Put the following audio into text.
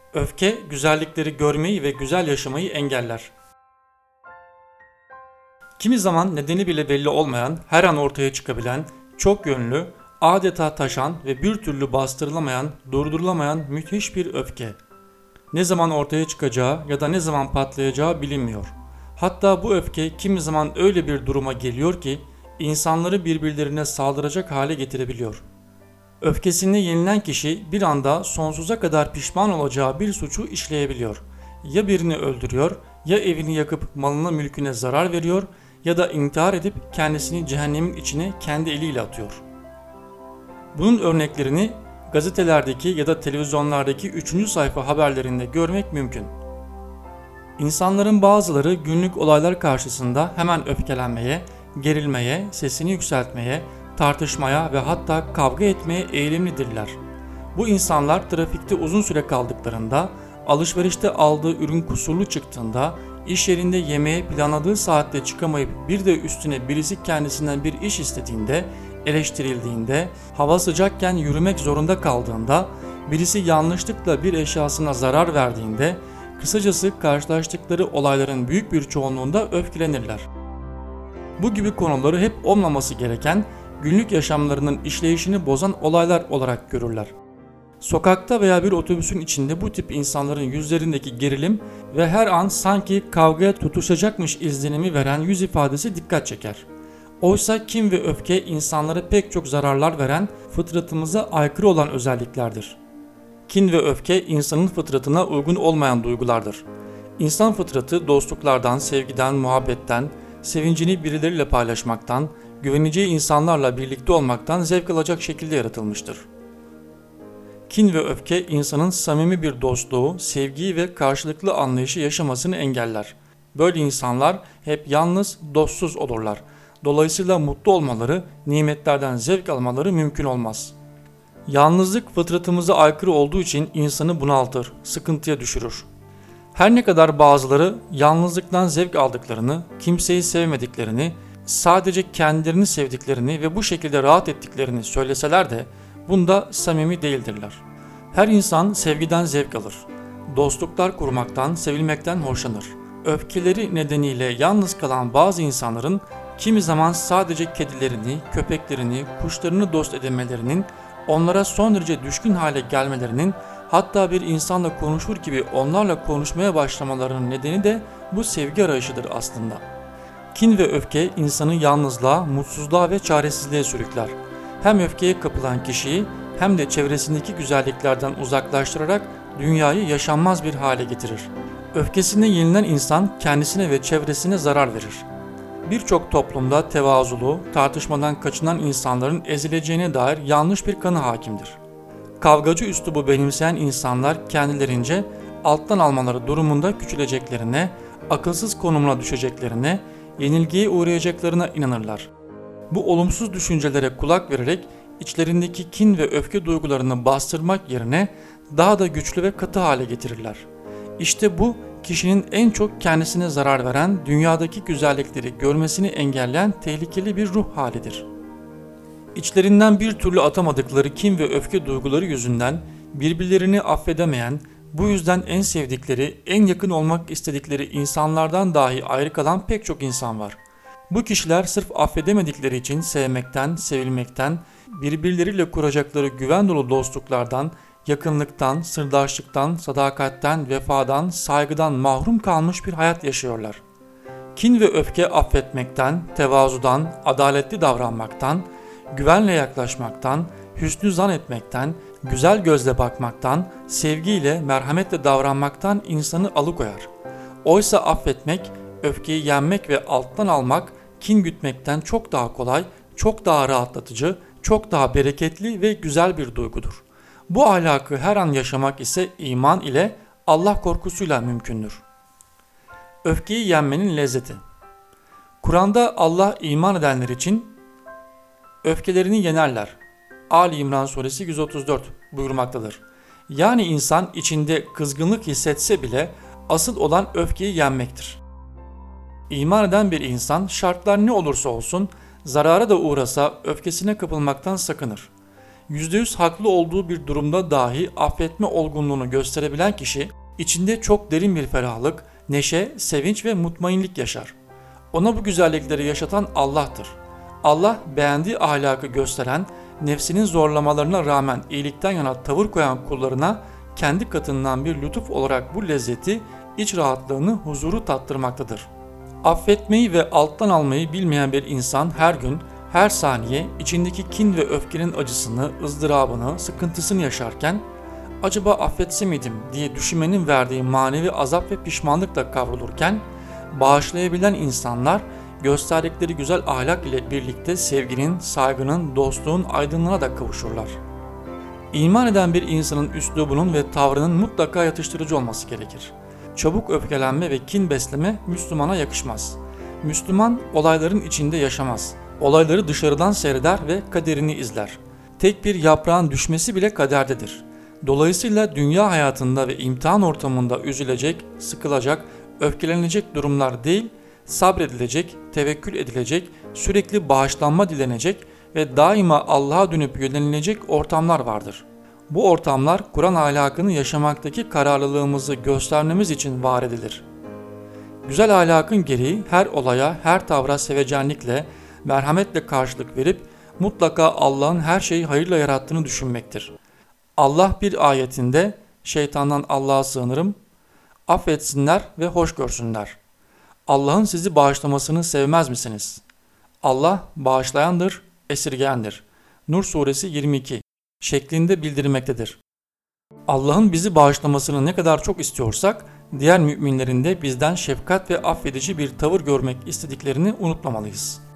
Öfke, güzellikleri görmeyi ve güzel yaşamayı engeller. Kimi zaman nedeni bile belli olmayan, her an ortaya çıkabilen, çok yönlü, adeta taşan ve bir türlü bastırılamayan, durdurulamayan müthiş bir öfke. Ne zaman ortaya çıkacağı ya da ne zaman patlayacağı bilinmiyor. Hatta bu öfke kimi zaman öyle bir duruma geliyor ki insanları birbirlerine saldıracak hale getirebiliyor. Öfkesinde yenilen kişi bir anda sonsuza kadar pişman olacağı bir suçu işleyebiliyor. Ya birini öldürüyor, ya evini yakıp malına mülküne zarar veriyor ya da intihar edip kendisini cehennemin içine kendi eliyle atıyor. Bunun örneklerini gazetelerdeki ya da televizyonlardaki 3. sayfa haberlerinde görmek mümkün. İnsanların bazıları günlük olaylar karşısında hemen öfkelenmeye, gerilmeye, sesini yükseltmeye, tartışmaya ve hatta kavga etmeye eğilimlidirler. Bu insanlar trafikte uzun süre kaldıklarında, alışverişte aldığı ürün kusurlu çıktığında, iş yerinde yemeğe planladığı saatte çıkamayıp bir de üstüne birisi kendisinden bir iş istediğinde, eleştirildiğinde, hava sıcakken yürümek zorunda kaldığında, birisi yanlışlıkla bir eşyasına zarar verdiğinde, kısacası karşılaştıkları olayların büyük bir çoğunluğunda öfkelenirler. Bu gibi konuları hep olmaması gereken, günlük yaşamlarının işleyişini bozan olaylar olarak görürler. Sokakta veya bir otobüsün içinde bu tip insanların yüzlerindeki gerilim ve her an sanki kavgaya tutuşacakmış izlenimi veren yüz ifadesi dikkat çeker. Oysa kin ve öfke insanlara pek çok zararlar veren, fıtratımıza aykırı olan özelliklerdir. Kin ve öfke insanın fıtratına uygun olmayan duygulardır. İnsan fıtratı dostluklardan, sevgiden, muhabbetten, sevincini birileriyle paylaşmaktan, güveneceği insanlarla birlikte olmaktan zevk alacak şekilde yaratılmıştır. Kin ve öfke insanın samimi bir dostluğu, sevgiyi ve karşılıklı anlayışı yaşamasını engeller. Böyle insanlar hep yalnız, dostsuz olurlar. Dolayısıyla mutlu olmaları, nimetlerden zevk almaları mümkün olmaz. Yalnızlık fıtratımıza aykırı olduğu için insanı bunaltır, sıkıntıya düşürür. Her ne kadar bazıları yalnızlıktan zevk aldıklarını, kimseyi sevmediklerini, sadece kendilerini sevdiklerini ve bu şekilde rahat ettiklerini söyleseler de bunda samimi değildirler. Her insan sevgiden zevk alır. Dostluklar kurmaktan, sevilmekten hoşlanır. Öfkeleri nedeniyle yalnız kalan bazı insanların kimi zaman sadece kedilerini, köpeklerini, kuşlarını dost edinmelerinin, onlara son derece düşkün hale gelmelerinin, hatta bir insanla konuşur gibi onlarla konuşmaya başlamalarının nedeni de bu sevgi arayışıdır aslında. Kin ve öfke insanı yalnızlığa, mutsuzluğa ve çaresizliğe sürükler. Hem öfkeye kapılan kişiyi hem de çevresindeki güzelliklerden uzaklaştırarak dünyayı yaşanmaz bir hale getirir. Öfkesine yenilen insan kendisine ve çevresine zarar verir. Birçok toplumda tevazulu, tartışmadan kaçınan insanların ezileceğine dair yanlış bir kanı hakimdir. Kavgacı üslubu benimseyen insanlar kendilerince alttan almaları durumunda küçüleceklerine, akılsız konumuna düşeceklerine, yenilgiye uğrayacaklarına inanırlar. Bu olumsuz düşüncelere kulak vererek içlerindeki kin ve öfke duygularını bastırmak yerine daha da güçlü ve katı hale getirirler. İşte bu kişinin en çok kendisine zarar veren, dünyadaki güzellikleri görmesini engelleyen tehlikeli bir ruh halidir. İçlerinden bir türlü atamadıkları kin ve öfke duyguları yüzünden birbirlerini affedemeyen, bu yüzden en sevdikleri, en yakın olmak istedikleri insanlardan dahi ayrı kalan pek çok insan var. Bu kişiler sırf affedemedikleri için sevmekten, sevilmekten, birbirleriyle kuracakları güven dolu dostluklardan, yakınlıktan, sırdaşlıktan, sadakatten, vefadan, saygıdan mahrum kalmış bir hayat yaşıyorlar. Kin ve öfke affetmekten, tevazudan, adaletli davranmaktan, güvenle yaklaşmaktan, hüsnü zan etmekten, güzel gözle bakmaktan, sevgiyle, merhametle davranmaktan insanı alıkoyar. Oysa affetmek, öfkeyi yenmek ve alttan almak, kin gütmekten çok daha kolay, çok daha rahatlatıcı, çok daha bereketli ve güzel bir duygudur. Bu ahlakı her an yaşamak ise iman ile, Allah korkusuyla mümkündür. Öfkeyi yenmenin lezzeti. Kur'an'da Allah iman edenler için öfkelerini yenerler. Ali İmran suresi 134 buyurmaktadır. Yani insan içinde kızgınlık hissetse bile asıl olan öfkeyi yenmektir. İman eden bir insan şartlar ne olursa olsun zarara da uğrasa öfkesine kapılmaktan sakınır. %100 haklı olduğu bir durumda dahi affetme olgunluğunu gösterebilen kişi içinde çok derin bir ferahlık, neşe, sevinç ve mutmainlik yaşar. Ona bu güzellikleri yaşatan Allah'tır. Allah beğendiği ahlakı gösteren, nefsinin zorlamalarına rağmen iyilikten yana tavır koyan kullarına kendi katından bir lütuf olarak bu lezzeti, iç rahatlığını, huzuru tattırmaktadır. Affetmeyi ve alttan almayı bilmeyen bir insan her gün, her saniye içindeki kin ve öfkenin acısını, ızdırabını, sıkıntısını yaşarken acaba affetse miydim diye düşünmenin verdiği manevi azap ve pişmanlıkla kavrulurken, bağışlayabilen insanlar gösterdikleri güzel ahlak ile birlikte sevginin, saygının, dostluğun aydınlığına da kavuşurlar. İman eden bir insanın üslubunun ve tavrının mutlaka yatıştırıcı olması gerekir. Çabuk öfkelenme ve kin besleme Müslümana yakışmaz. Müslüman olayların içinde yaşamaz. Olayları dışarıdan seyreder ve kaderini izler. Tek bir yaprağın düşmesi bile kaderdedir. Dolayısıyla dünya hayatında ve imtihan ortamında üzülecek, sıkılacak, öfkelenecek durumlar değil, sabredilecek, tevekkül edilecek, sürekli bağışlanma dilenecek ve daima Allah'a dönüp yönelilecek ortamlar vardır. Bu ortamlar Kur'an ahlakını yaşamaktaki kararlılığımızı göstermemiz için var edilir. Güzel ahlakın gereği her olaya, her tavra sevecenlikle, merhametle karşılık verip mutlaka Allah'ın her şeyi hayırla yarattığını düşünmektir. Allah bir ayetinde şeytandan Allah'a sığınırım, affetsinler ve hoş görsünler. Allah'ın sizi bağışlamasını sevmez misiniz? Allah bağışlayandır, esirgeyendir. Nur suresi 22 şeklinde bildirmektedir. Allah'ın bizi bağışlamasını ne kadar çok istiyorsak, diğer müminlerin de bizden şefkat ve affedici bir tavır görmek istediklerini unutmamalıyız.